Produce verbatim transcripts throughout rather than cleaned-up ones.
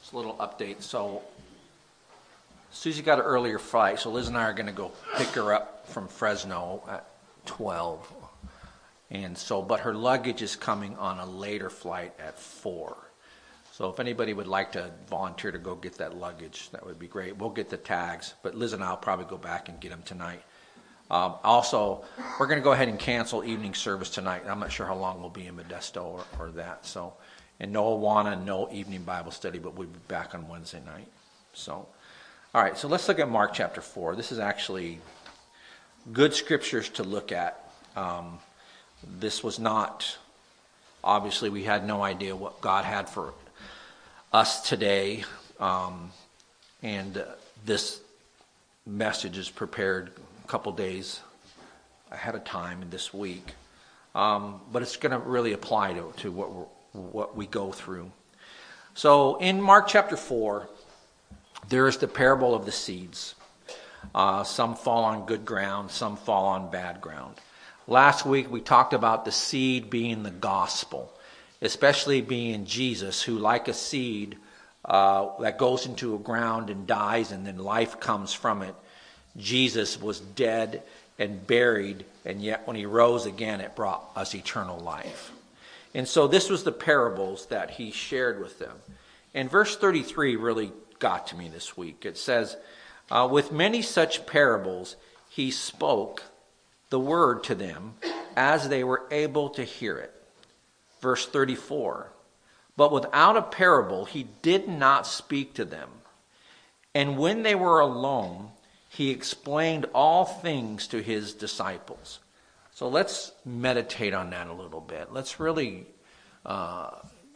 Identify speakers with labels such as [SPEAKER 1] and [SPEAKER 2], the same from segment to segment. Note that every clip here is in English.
[SPEAKER 1] Just a little update. So Susie got an earlier flight, so Liz and I are going to go pick her up from Fresno at twelve. And so, but her luggage is coming on a later flight at four. So if anybody would like to volunteer to go get that luggage, that would be great. We'll get the tags, but Liz and I will probably go back and get them tonight. Um, also, we're going to go ahead and cancel evening service tonight. I'm not sure how long we'll be in Modesto or, or that. So, and no Awana, no evening Bible study, but we'll be back on Wednesday night. So, all right. So let's look at Mark chapter four. This is actually good scriptures to look at. Um, this was not, obviously, we had no idea what God had for us today, um, and uh, this message is prepared a couple days ahead of time in this week, um, but it's going to really apply to, to what we're, what we go through. So in Mark chapter four, there is the parable of the seeds. Uh, some fall on good ground, some fall on bad ground. Last week we talked about the seed being the gospel, especially being Jesus, who like a seed uh, that goes into a ground and dies and then life comes from it. Jesus was dead and buried, and yet when he rose again, it brought us eternal life. And so this was the parables that he shared with them. And verse thirty-three really got to me this week. It says, uh, with many such parables, he spoke the word to them as they were able to hear it. Verse thirty-four, but without a parable he did not speak to them. And when they were alone, he explained all things to his disciples. So let's meditate on that a little bit. Let's really uh,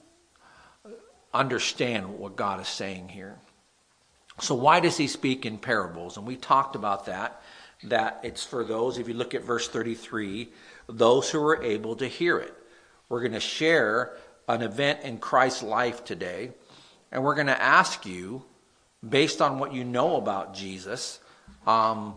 [SPEAKER 1] understand what God is saying here. So why does he speak in parables? And we talked about that. That it's for those, if you look at verse thirty-three, those who are able to hear it. We're going to share an event in Christ's life today, and we're going to ask you, based on what you know about Jesus, um,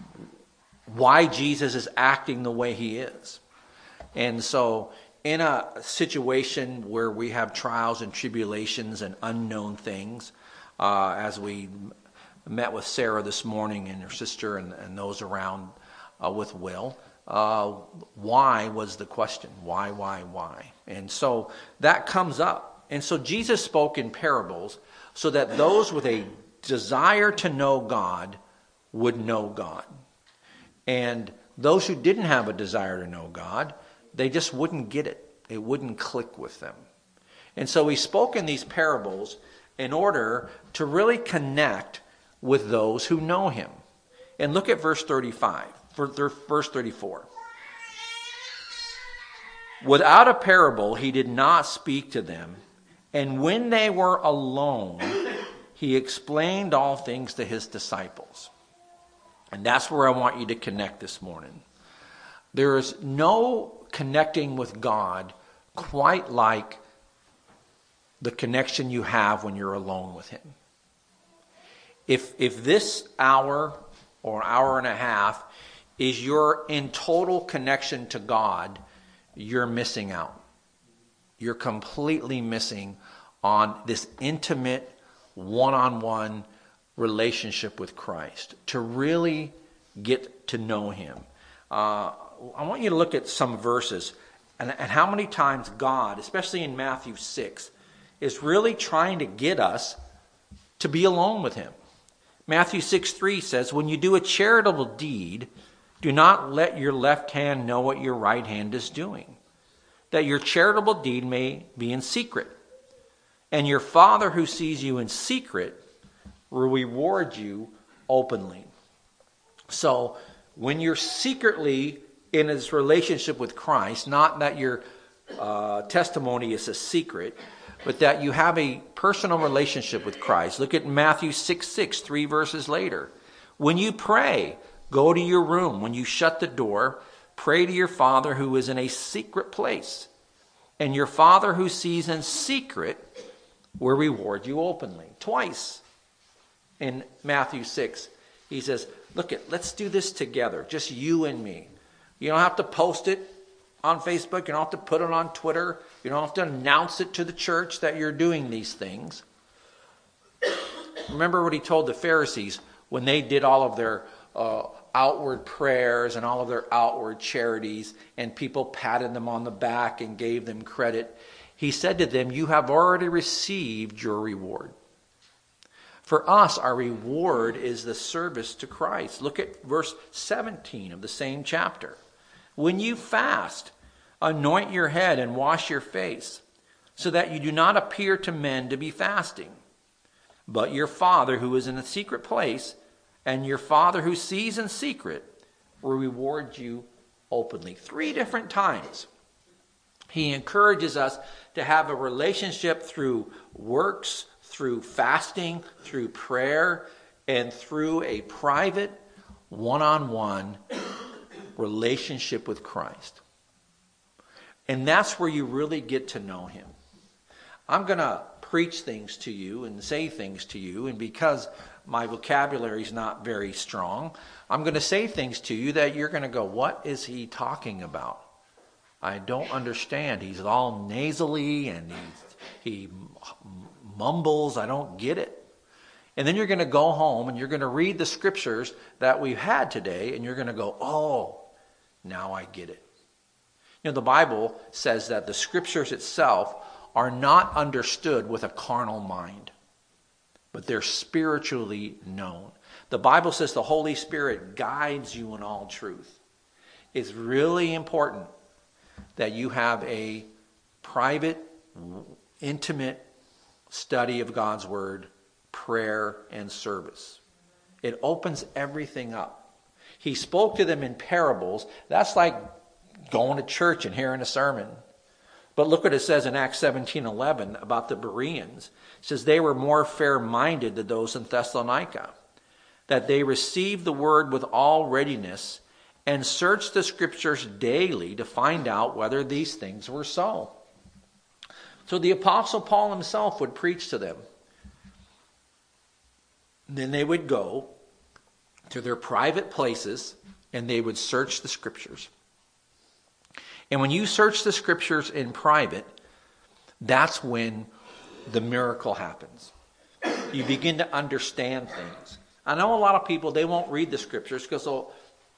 [SPEAKER 1] why Jesus is acting the way he is. And so in a situation where we have trials and tribulations and unknown things, uh, as we met with Sarah this morning and her sister and, and those around uh, with Will. Uh, why was the question? Why, why, why? And so that comes up. And so Jesus spoke in parables so that those with a desire to know God would know God. And those who didn't have a desire to know God, they just wouldn't get it. It wouldn't click with them. And so he spoke in these parables in order to really connect with those who know him. And look at verse thirty-five, verse thirty-four. Without a parable, he did not speak to them. And when they were alone, he explained all things to his disciples. And that's where I want you to connect this morning. There is no connecting with God quite like the connection you have when you're alone with him. If if this hour or hour and a half is your in total connection to God, you're missing out. You're completely missing on this intimate, one-on-one relationship with Christ. To really get to know him. Uh, I want you to look at some verses and, and how many times God, especially in Matthew six, is really trying to get us to be alone with him. Matthew six three says, when you do a charitable deed, do not let your left hand know what your right hand is doing, that your charitable deed may be in secret. And your Father who sees you in secret will reward you openly. So when you're secretly in this relationship with Christ, not that your uh, testimony is a secret, but that you have a personal relationship with Christ. Look at Matthew six six, three verses later. When you pray, go to your room. When you shut the door, pray to your Father who is in a secret place. And your Father who sees in secret will reward you openly. Twice in Matthew six, he says, look, at, let's do this together, just you and me. You don't have to post it on Facebook. You don't have to put it on Twitter. You don't have to announce it to the church that you're doing these things. Remember what he told the Pharisees when they did all of their uh, outward prayers and all of their outward charities, and people patted them on the back and gave them credit. He said to them, you have already received your reward. For us, our reward is the service to Christ. Look at verse seventeen of the same chapter. When you fast, anoint your head and wash your face, so that you do not appear to men to be fasting. But your Father who is in a secret place, and your Father who sees in secret, will reward you openly. Three different times. He encourages us to have a relationship through works, through fasting, through prayer, and through a private, one-on-one relationship with Christ. And that's where you really get to know him. I'm going to preach things to you and say things to you, and because my vocabulary is not very strong, I'm going to say things to you that you're going to go, what is he talking about? I don't understand. He's all nasally and he, he mumbles. I don't get it. And then you're going to go home and you're going to read the scriptures that we've had today, and you're going to go, oh, now I get it. You know, the Bible says that the scriptures itself are not understood with a carnal mind, but they're spiritually known. The Bible says the Holy Spirit guides you in all truth. It's really important that you have a private, intimate study of God's Word, prayer, and service. It opens everything up. He spoke to them in parables. That's like going to church and hearing a sermon. But look what it says in Acts seventeen eleven about the Bereans. It says they were more fair-minded than those in Thessalonica, that they received the word with all readiness and searched the scriptures daily to find out whether these things were so. So the Apostle Paul himself would preach to them. Then they would go to their private places and they would search the scriptures. And when you search the scriptures in private, that's when the miracle happens. You begin to understand things. I know a lot of people, they won't read the scriptures because they'll,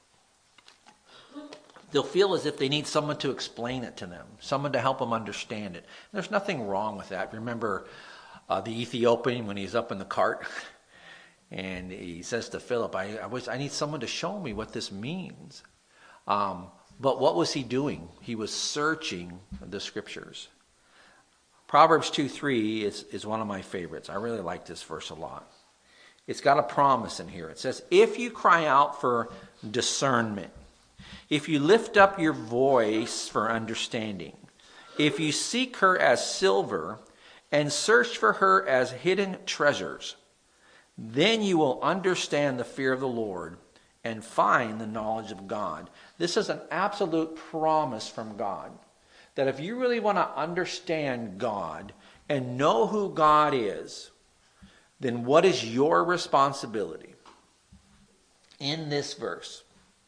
[SPEAKER 1] they'll feel as if they need someone to explain it to them, someone to help them understand it. And there's nothing wrong with that. Remember uh, the Ethiopian when he's up in the cart and he says to Philip, I, I, wish, I need someone to show me what this means. Um, But what was he doing? He was searching the scriptures. Proverbs two three is, is one of my favorites. I really like this verse a lot. It's got a promise in here. It says, if you cry out for discernment, if you lift up your voice for understanding, if you seek her as silver and search for her as hidden treasures, then you will understand the fear of the Lord and find the knowledge of God. This is an absolute promise from God, that if you really want to understand God and know who God is, then what is your responsibility? In this verse,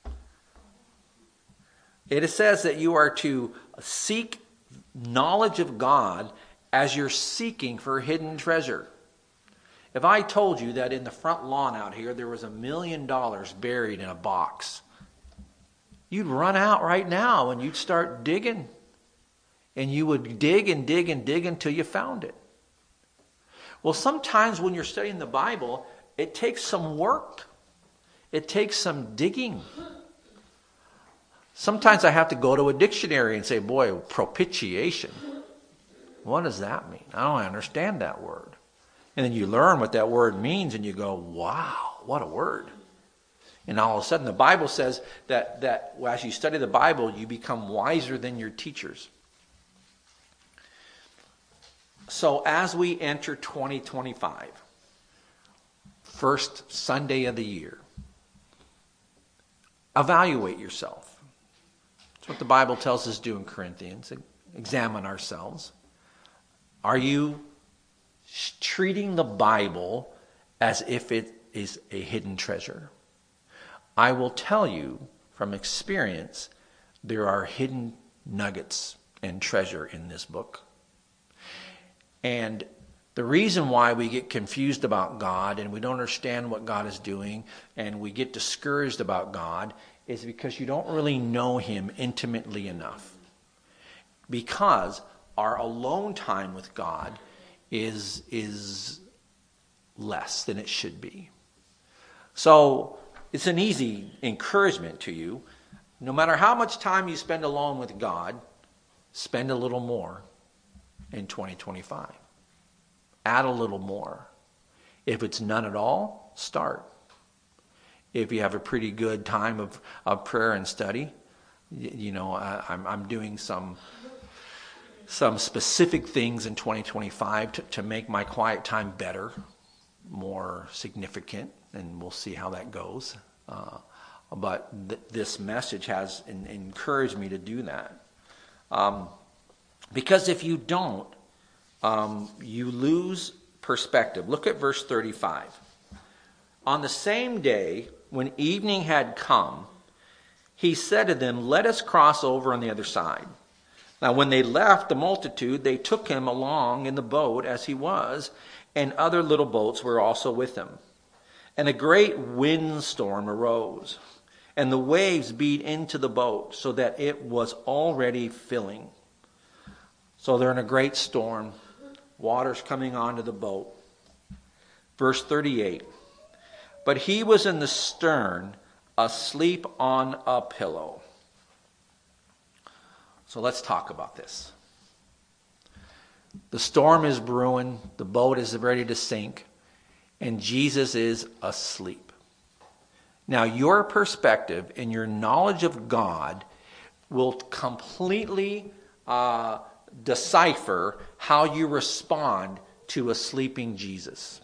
[SPEAKER 1] it says that you are to seek knowledge of God as you're seeking for hidden treasure. If I told you that in the front lawn out here there was a million dollars buried in a box, you'd run out right now and you'd start digging. And you would dig and dig and dig until you found it. Well, sometimes when you're studying the Bible, it takes some work. It takes some digging. Sometimes I have to go to a dictionary and say, boy, propitiation. What does that mean? I don't understand that word. And then you learn what that word means and you go, wow, what a word. And all of a sudden the Bible says that, that as you study the Bible, you become wiser than your teachers. So as we enter twenty twenty-five, first Sunday of the year, evaluate yourself. That's what the Bible tells us to do in Corinthians. Examine ourselves. Are you treating the Bible as if it is a hidden treasure? I will tell you from experience, there are hidden nuggets and treasure in this book. And The reason why we get confused about God and we don't understand what God is doing and we get discouraged about God is because you don't really know him intimately enough. Because our alone time with God is, is less than it should be. So it's an easy encouragement to you. No matter how much time you spend alone with God, spend a little more in twenty twenty-five. Add a little more. If it's none at all, start. If you have a pretty good time of, of prayer and study, you, you know, I, I'm, I'm doing some some specific things in twenty twenty-five to, to make my quiet time better, more significant, and we'll see how that goes. Uh, but th- this message has in, encouraged me to do that. Um, because if you don't, Um, you lose perspective. Look at verse thirty-five. On the same day, when evening had come, he said to them, "Let us cross over on the other side." Now when they left the multitude, they took him along in the boat as he was, and other little boats were also with him. And a great windstorm arose, and the waves beat into the boat, so that it was already filling. So they're in a great storm. Water's coming onto the boat. Verse thirty-eight. But he was in the stern, asleep on a pillow. So let's talk about this. The storm is brewing. The boat is ready to sink. And Jesus is asleep. Now, your perspective and your knowledge of God will completely Uh, decipher how you respond to a sleeping Jesus.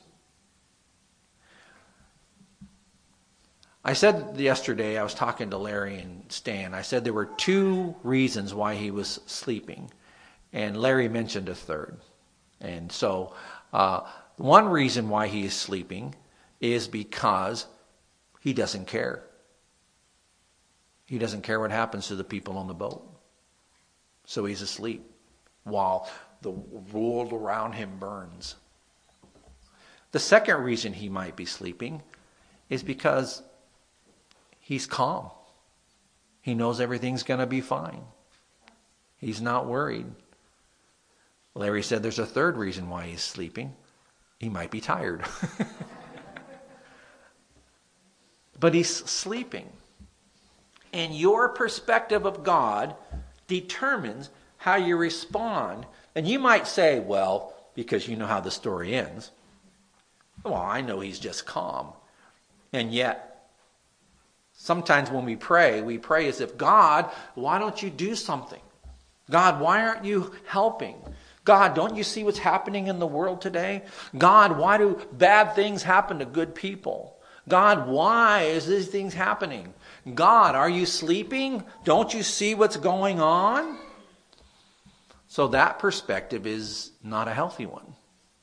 [SPEAKER 1] I said yesterday, I was talking to Larry and Stan, I said there were two reasons why he was sleeping. And Larry mentioned a third. And so, uh, one reason why he is sleeping is because he doesn't care. He doesn't care what happens to the people on the boat. So he's asleep while the world around him burns. The second reason he might be sleeping is because he's calm. He knows everything's going to be fine. He's not worried. Larry said there's a third reason why he's sleeping. He might be tired. But he's sleeping. And your perspective of God determines how you respond. And you might say, well, because you know how the story ends, well, I know he's just calm. And yet, sometimes when we pray, we pray as if, God, why don't you do something? God, why aren't you helping? God, don't you see what's happening in the world today? God, why do bad things happen to good people? God, why is these things happening? God, are you sleeping? Don't you see what's going on? So that perspective is not a healthy one.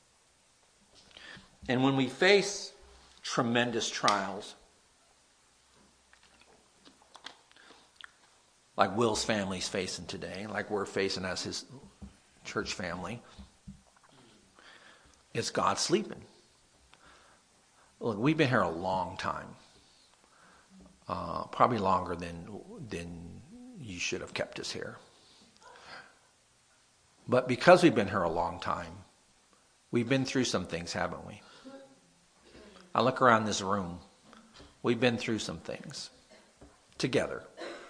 [SPEAKER 1] And when we face tremendous trials, like Will's family's facing today, like we're facing as his church family, is God sleeping? Look, we've been here a long time. Uh, probably longer than than you should have kept us here. But because we've been here a long time, we've been through some things, haven't we? I look around this room. We've been through some things together.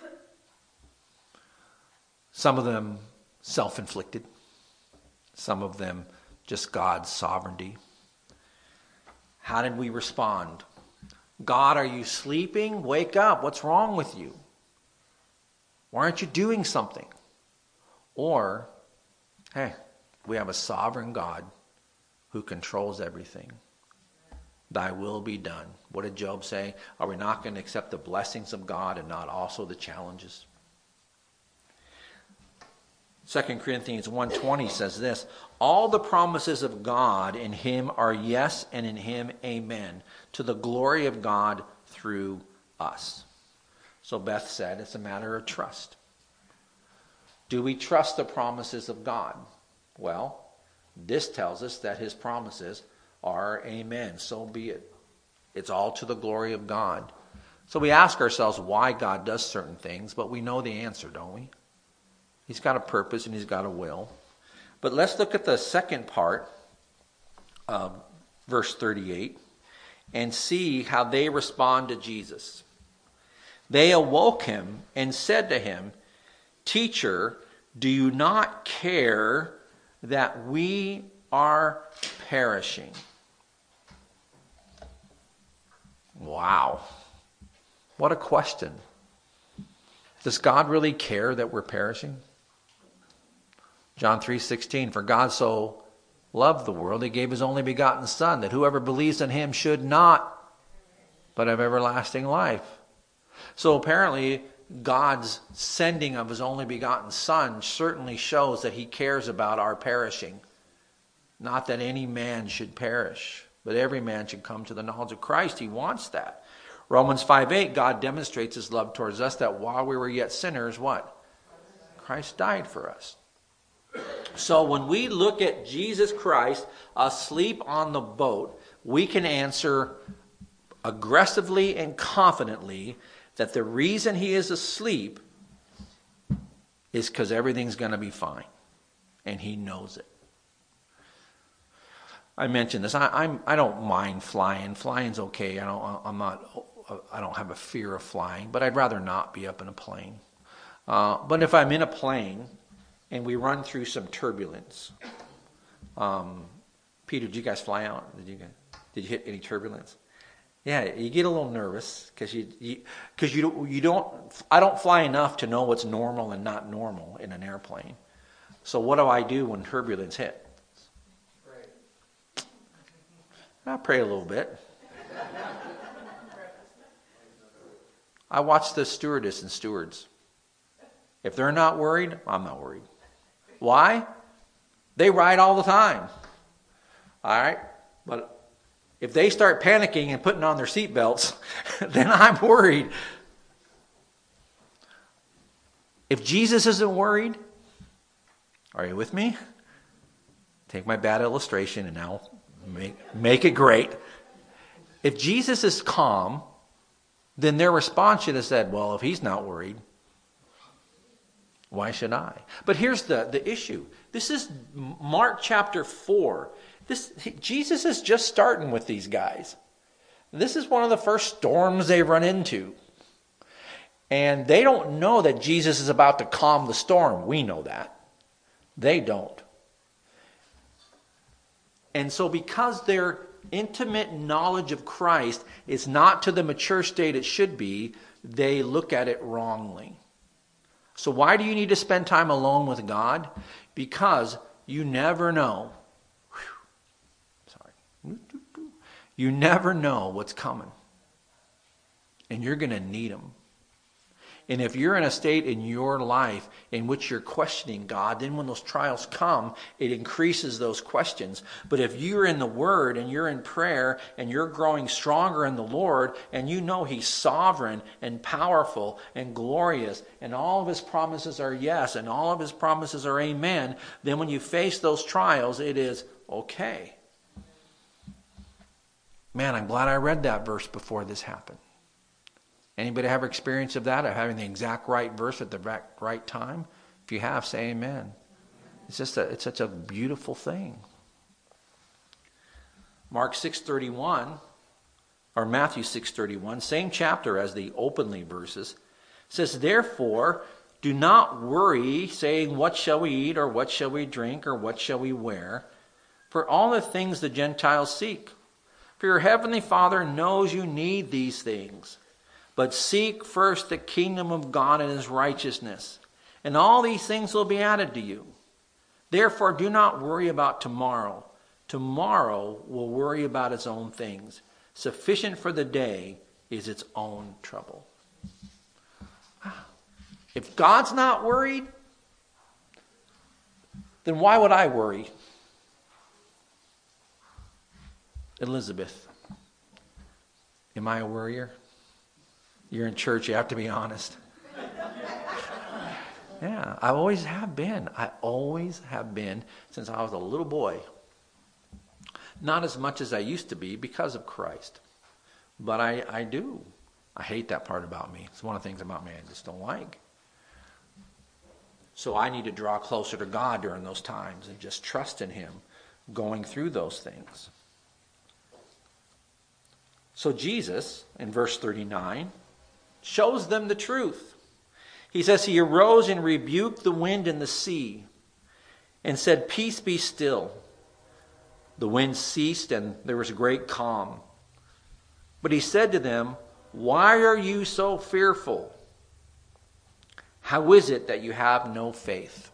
[SPEAKER 1] Some of them self-inflicted. Some of them just God's sovereignty. How did we respond? God, are you sleeping? Wake up. What's wrong with you? Why aren't you doing something? Or, hey, we have a sovereign God who controls everything. Thy will be done. What did Job say? Are we not going to accept the blessings of God and not also the challenges? Second Corinthians one twenty says this, all the promises of God in him are yes, and in him amen, to the glory of God through us. So Beth said it's a matter of trust. Do we trust the promises of God? Well, This tells us that his promises are amen. So be it. It's all to the glory of God. So we ask ourselves why God does certain things, but we know the answer, don't we? He's got a purpose and he's got a will. But let's look at the second part of verse thirty-eight and see how they respond to Jesus. They awoke him and said to him, "Teacher, do you not care that we are perishing?" Wow. What a question. Does God really care that we're perishing? John three sixteen, for God so loved the world, he gave his only begotten Son, that whoever believes in him should not, but have everlasting life. So apparently, God's sending of his only begotten Son certainly shows that he cares about our perishing. Not that any man should perish, but every man should come to the knowledge of Christ. He wants that. Romans five eight, God demonstrates his love towards us, that while we were yet sinners, what? Christ died for us. So when we look at Jesus Christ asleep on the boat, we can answer aggressively and confidently that the reason he is asleep is because everything's going to be fine. And he knows it. I mentioned this. I, I'm. I don't mind flying. Flying's okay. I don't. I'm not. I don't have a fear of flying. But I'd rather not be up in a plane. Uh, but if I'm in a plane and we run through some turbulence, um, Peter, did you guys fly out? Did you guys, did you hit any turbulence? Yeah, you get a little nervous because you because you, you don't you don't. I don't fly enough to know what's normal and not normal in an airplane. So what do I do when turbulence hit? I pray a little bit. I watch the stewardess and stewards. If they're not worried, I'm not worried. Why? They ride all the time. All right? But if they start panicking and putting on their seatbelts, then I'm worried. If Jesus isn't worried, are you with me? Take my bad illustration and now Make, make it great. If Jesus is calm, then their response should have said, well, if he's not worried, why should I? But here's the, the issue. This is Mark chapter four. This Jesus is just starting with these guys. This is one of the first storms they run into. And they don't know that Jesus is about to calm the storm. We know that. They don't. And so because their intimate knowledge of Christ is not to the mature state it should be, they look at it wrongly. So why do you need to spend time alone with God? Because you never know. Whew, sorry. You never know what's coming. And you're going to need him. And if you're in a state in your life in which you're questioning God, then when those trials come, it increases those questions. But if you're in the Word and you're in prayer and you're growing stronger in the Lord and you know he's sovereign and powerful and glorious and all of his promises are yes and all of his promises are amen, then when you face those trials, it is okay. Man, I'm glad I read that verse before this happened. Anybody have experience of that, of having the exact right verse at the right time? If you have, say amen. It's just a, it's such a beautiful thing. Mark six thirty-one, or Matthew six thirty-one, same chapter as the openly verses, says, therefore, do not worry, saying, what shall we eat, or what shall we drink, or what shall we wear? For all the things the Gentiles seek. For your heavenly Father knows you need these things. But seek first the kingdom of God and his righteousness, and all these things will be added to you. Therefore, do not worry about tomorrow. Tomorrow will worry about its own things. Sufficient for the day is its own trouble. If God's not worried, then why would I worry? Elizabeth, am I a worrier? You're in church, you have to be honest. Yeah, I always have been. I always have been since I was a little boy. Not as much as I used to be because of Christ. But I, I do. I hate that part about me. It's one of the things about me I just don't like. So I need to draw closer to God during those times and just trust in Him going through those things. So Jesus, in verse thirty-nine, shows them the truth. He says, He arose and rebuked the wind and the sea and said, Peace, be still. The wind ceased and there was a great calm. But He said to them, Why are you so fearful? How is it that you have no faith?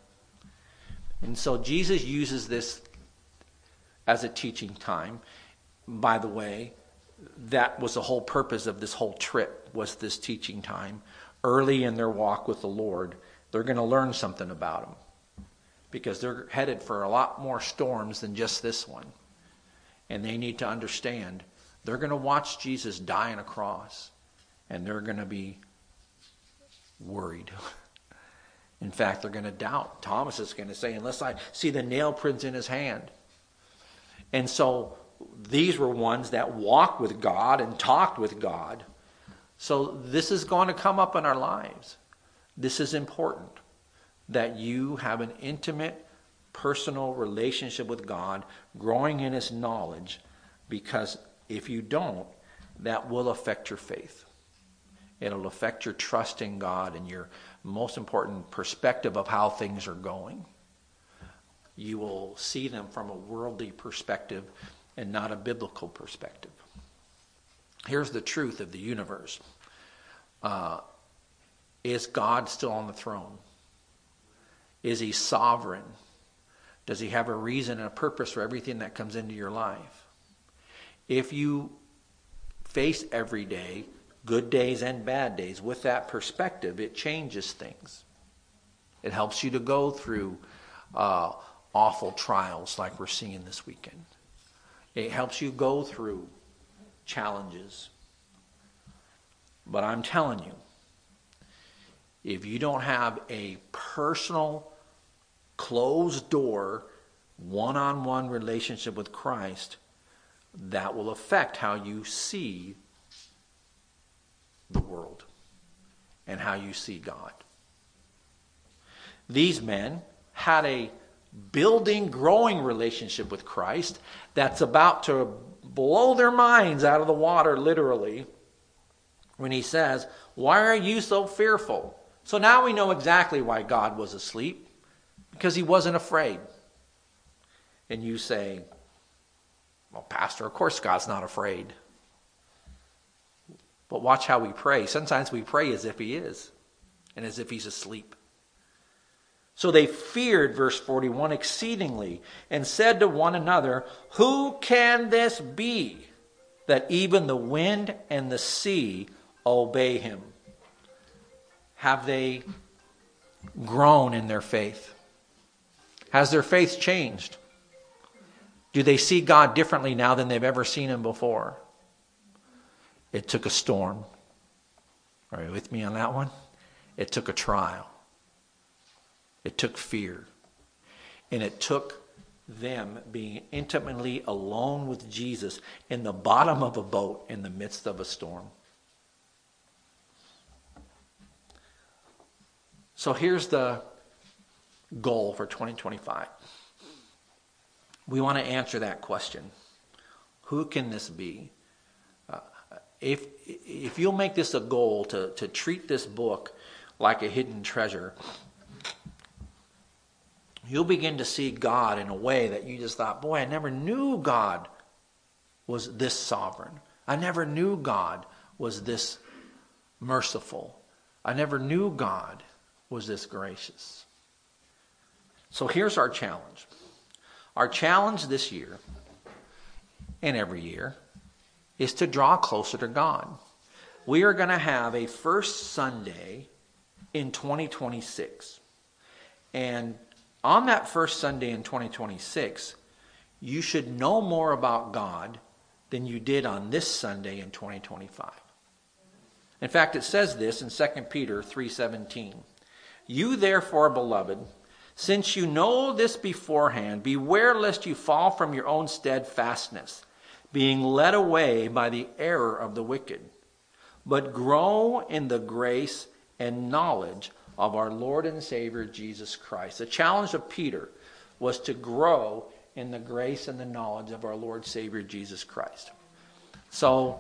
[SPEAKER 1] And so Jesus uses this as a teaching time. By the way, that was the whole purpose of this whole trip, was this teaching time. Early in their walk with the Lord, they're going to learn something about Him. Because they're headed for a lot more storms than just this one. And they need to understand, they're going to watch Jesus die on a cross. And they're going to be worried. In fact, they're going to doubt. Thomas is going to say, unless I see the nail prints in His hand. And so these were ones that walked with God and talked with God. So this is going to come up in our lives. This is important, that you have an intimate, personal relationship with God, growing in His knowledge, because if you don't, that will affect your faith. It'll affect your trust in God and your most important perspective of how things are going. You will see them from a worldly perspective and not a biblical perspective. Here's the truth of the universe. Uh, is God still on the throne? Is He sovereign? Does He have a reason and a purpose for everything that comes into your life? If you face every day, good days and bad days, with that perspective, it changes things. It helps you to go through uh, awful trials like we're seeing this weekend. It helps you go through challenges. But I'm telling you, if you don't have a personal, closed door, one-on-one relationship with Christ, that will affect how you see the world and how you see God. These men had a building, growing relationship with Christ that's about to blow their minds out of the water, literally, when He says, Why are you so fearful? So now we know exactly why God was asleep, because He wasn't afraid. And you say, Well, Pastor, of course God's not afraid. But watch how we pray. Sometimes we pray as if He is, and as if He's asleep. So they feared, verse forty-one, exceedingly, and said to one another, Who can this be, that even the wind and the sea obey Him? Have they grown in their faith? Has their faith changed? Do they see God differently now than they've ever seen Him before? It took a storm. Are you with me on that one? It took a trial. It took fear. And it took them being intimately alone with Jesus in the bottom of a boat in the midst of a storm. So here's the goal for twenty twenty-five. We want to answer that question. Who can this be? Uh, if if you'll make this a goal to, to treat this book like a hidden treasure, you'll begin to see God in a way that you just thought, boy, I never knew God was this sovereign. I never knew God was this merciful. I never knew God was this gracious. So here's our challenge. Our challenge this year, and every year, is to draw closer to God. We are going to have a first Sunday in twenty twenty-six. And on that first Sunday in twenty twenty-six, you should know more about God than you did on this Sunday in twenty twenty-five. In fact, it says this in Second Peter three seventeen. You therefore, beloved, since you know this beforehand, beware lest you fall from your own steadfastness, being led away by the error of the wicked, but grow in the grace and knowledge of our Lord and Savior Jesus Christ. The challenge of Peter was to grow in the grace and the knowledge of our Lord Savior Jesus Christ. So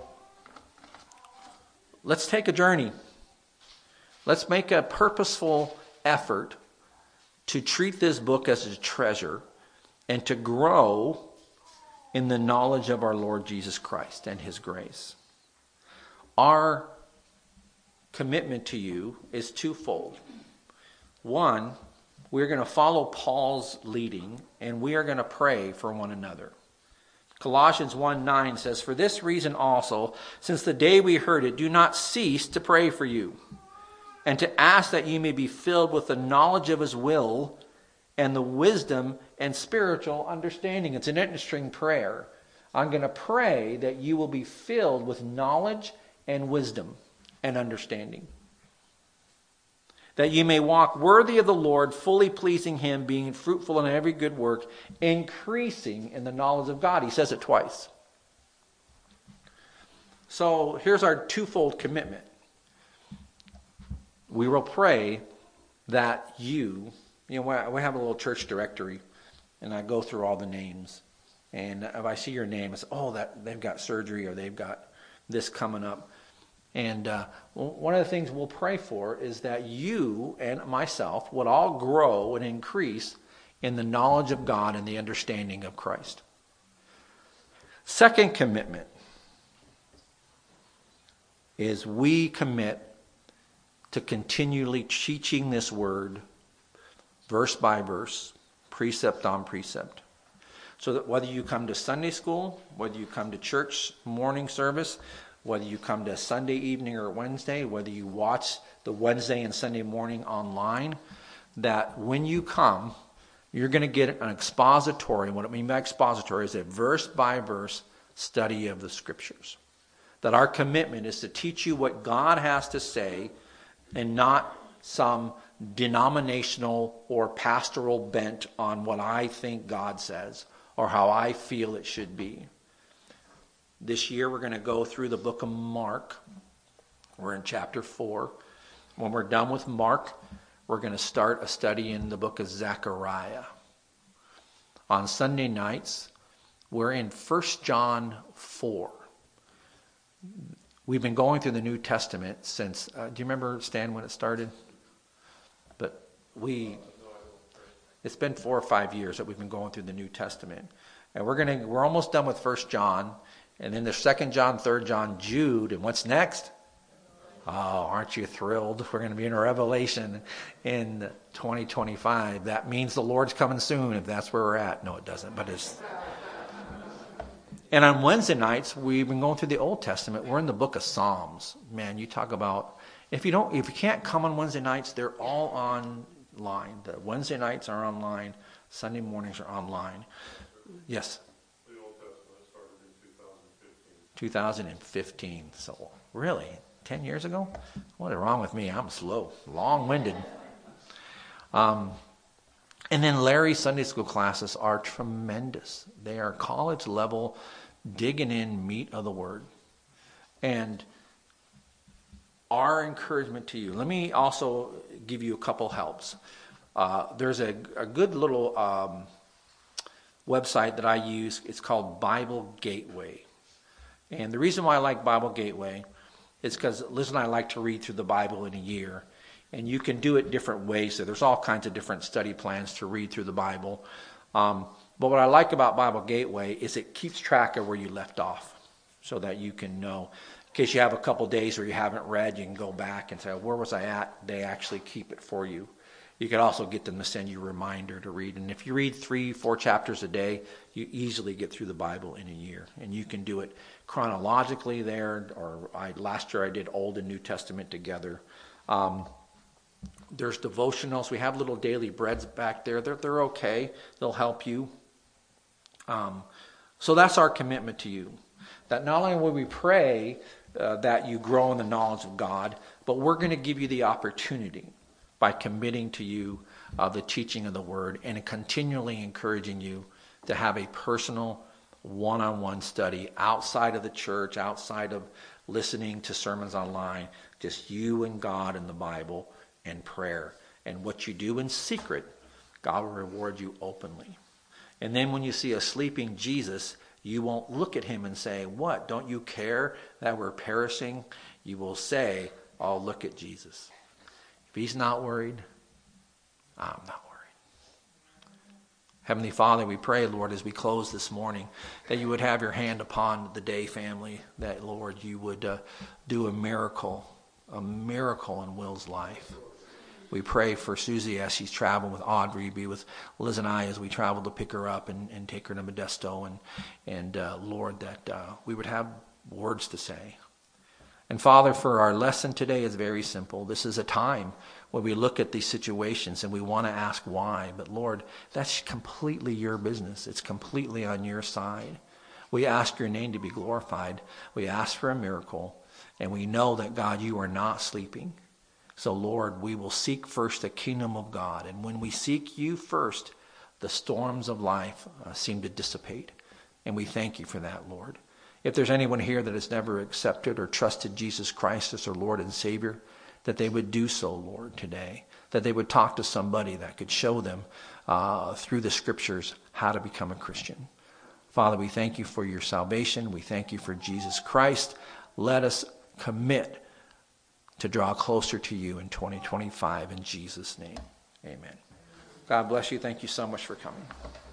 [SPEAKER 1] let's take a journey. Let's make a purposeful effort to treat this book as a treasure and to grow in the knowledge of our Lord Jesus Christ and his grace. Our commitment to you is twofold. One, we're going to follow Paul's leading, and we are going to pray for one another. Colossians one nine says, "For this reason also, since the day we heard it, do not cease to pray for you, and to ask that you may be filled with the knowledge of his will and the wisdom and spiritual understanding." It's an interesting prayer. I'm going to pray that you will be filled with knowledge and wisdom and understanding, that you may walk worthy of the Lord, fully pleasing him, being fruitful in every good work, increasing in the knowledge of God. He says it twice. So here's our twofold commitment. We will pray that you, you know, we have a little church directory, and I go through all the names. And if I see your name, it's, oh, that they've got surgery or they've got this coming up. And uh, one of the things we'll pray for is that you and myself would all grow and increase in the knowledge of God and the understanding of Christ. Second commitment is we commit to continually teaching this word verse by verse, precept on precept. So that whether you come to Sunday school, whether you come to church morning service, whether you come to Sunday evening or Wednesday, whether you watch the Wednesday and Sunday morning online, that when you come, you're going to get an expository. What I mean by expository is a verse by verse study of the scriptures. That our commitment is to teach you what God has to say and not some denominational or pastoral bent on what I think God says or how I feel it should be. This year we're going to go through the book of Mark. We're in chapter four. When we're done with Mark, we're going to start a study in the book of Zechariah. On Sunday nights, we're in First John four. We've been going through the New Testament since, uh, do you remember, Stan, when it started? But we, it's been four or five years that we've been going through the New Testament. And we're going to, we're almost done with First John. And then there's Second John, Third John, Jude. And what's next? Oh, aren't you thrilled? We're going to be in Revelation in twenty twenty-five. That means the Lord's coming soon, if that's where we're at. No, it doesn't, but it's... And on Wednesday nights, we've been going through the Old Testament. We're in the book of Psalms. Man, you talk about... If you don't, if you can't come on Wednesday nights, they're all online. The Wednesday nights are online. Sunday mornings are online. Yes?
[SPEAKER 2] The Old Testament started in two thousand fifteen.
[SPEAKER 1] two thousand fifteen. So, really? ten years ago? What is wrong with me? I'm slow. Long-winded. Um, and then Larry's Sunday school classes are tremendous. They are college level, digging in meat of the word. And our encouragement to you. Let me also give you a couple helps. Uh, there's a, a good little um, website that I use. It's called Bible Gateway. And the reason why I like Bible Gateway is because Liz and I like to read through the Bible in a year. And you can do it different ways. So there's all kinds of different study plans to read through the Bible. Um, but what I like about Bible Gateway is it keeps track of where you left off so that you can know. In case you have a couple days where you haven't read, you can go back and say, where was I at? They actually keep it for you. You can also get them to send you a reminder to read. And if you read three, four chapters a day, you easily get through the Bible in a year. And you can do it chronologically there. Or I, last year I did Old and New Testament together. Um, there's devotionals. We have little daily breads back there. They're, they're okay. They'll help you. Um, so that's our commitment to you. That not only will we pray uh, that you grow in the knowledge of God, but we're going to give you the opportunity by committing to you uh, the teaching of the word and continually encouraging you to have a personal one-on-one study outside of the church, outside of listening to sermons online, just you and God and the Bible and prayer. And what you do in secret, God will reward you openly. And then when you see a sleeping Jesus, you won't look at him and say, what, don't you care that we're perishing? You will say, oh, look at Jesus. If he's not worried, I'm not worried. Heavenly Father, we pray, Lord, as we close this morning, that you would have your hand upon the Day family, that, Lord, you would uh, do a miracle, a miracle in Will's life. We pray for Susie as she's traveling with Audrey, be with Liz and I as we travel to pick her up and, and take her to Modesto. And, and uh, Lord, that uh, we would have words to say. And Father, for our lesson today is very simple. This is a time when we look at these situations and we want to ask why. But Lord, that's completely your business. It's completely on your side. We ask your name to be glorified. We ask for a miracle. And we know that, God, you are not sleeping. So, Lord, we will seek first the kingdom of God. And when we seek you first, the storms of life uh, seem to dissipate. And we thank you for that, Lord. If there's anyone here that has never accepted or trusted Jesus Christ as their Lord and Savior, that they would do so, Lord, today. That they would talk to somebody that could show them uh, through the Scriptures how to become a Christian. Father, we thank you for your salvation. We thank you for Jesus Christ. Let us commit to draw closer to you in twenty twenty-five in Jesus' name. Amen. God bless you. Thank you so much for coming.